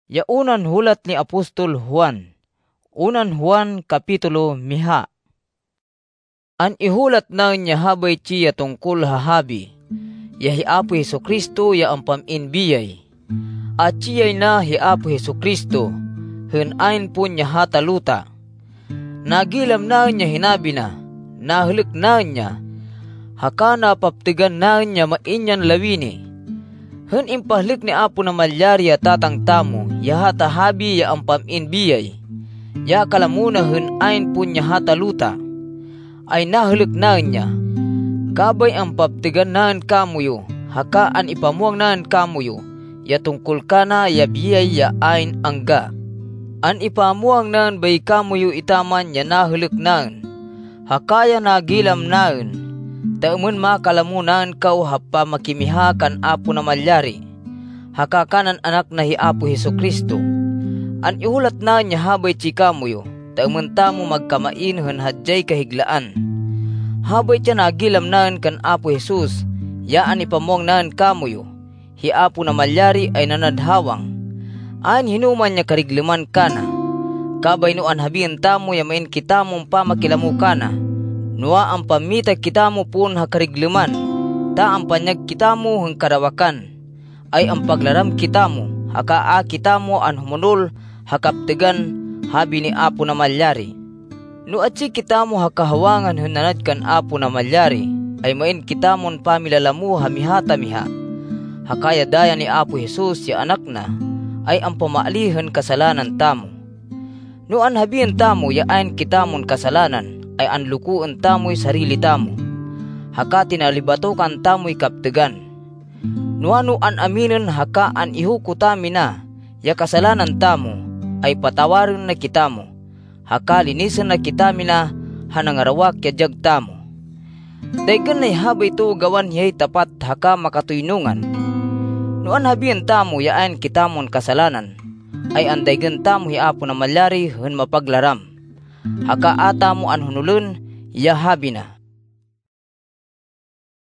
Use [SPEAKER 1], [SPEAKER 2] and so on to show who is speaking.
[SPEAKER 1] Ya unan hulat ni Apostol Juan. Unan Juan kapitulo 5. An ihulat na niya habay chiya tungkol hahabi. Ya hiapo Jesucristo ya ang paminbiyay. At chiyay na hiapo Jesucristo. Hun ayn po niya hataluta. Nagilam na niya hinabi na. Nahalik na niya. Haka napaptigan na niya mainyan lawini. Hun impahlik ni Apo na malyari tatang tamo. Ya hatahabi ya ang paminbiyay. Ya kalamuna hun ayn po niya hataluta. Ay nahalik na niya. Kabay ang paptigan naan kamuyo. Haka an ipamuang naan kamuyo. Ya tungkol ka na ya biyay ya ayn angga. An ipamuang naan bay kamuyo itaman ya nahalik naan. Hakaya nagilam naan. Taumun makalamunan kau hapa makimiha kan Apo na malyari. Haka kanan anak na hiapo Jesucristo. An ihulat na niya habay chikamuyo. Taumun tamo magkamain hun hadjay kahiglaan. Habay tiya nagilam naan kan Apo Jesus. Yaan ipamuang naan kamuyo. Hiapo na malyari ay nanadhawang. An hinuman niya karigleman kana. Kabay noan habihin tamo yamain kita mong pamakilamu kana. Nua ang pamita kita mo pun hakarigleman. Ta ang panyag kita mo hang karawakan. Ay ang paglaram kita mo. Haka kita mo an humunol hakaptegan habi ni Apo na malyari. No atsi kita mo hakahawangan hunanad kan Apo na malyari. Ay main kita mon pamilalamu hamihata-miha. Hakaya daya ni Apo Jesus ya anak na. Ay ang pamaalihan kasalanan tamo. No an habihin tamo ya ayn kita mon kasalanan. Ay anlukuan tamo'y sarili tamo. Haka tinalibatokan tamo'y kaptegan. Nuano an aminin haka an ihukutami na. Ya kasalanan tamo ay patawarin na kita mo. Haka linisan na kita na hanangarawak ya jag tamo. Daygan na habay to gawan hiyay tapat haka makatuynungan. Nuan habihin tamo yaan kita mon kasalanan. Ay andaygan tamo hiapo na malyari hun mapaglaram. Haka ata mo an hunulun, ya habi na.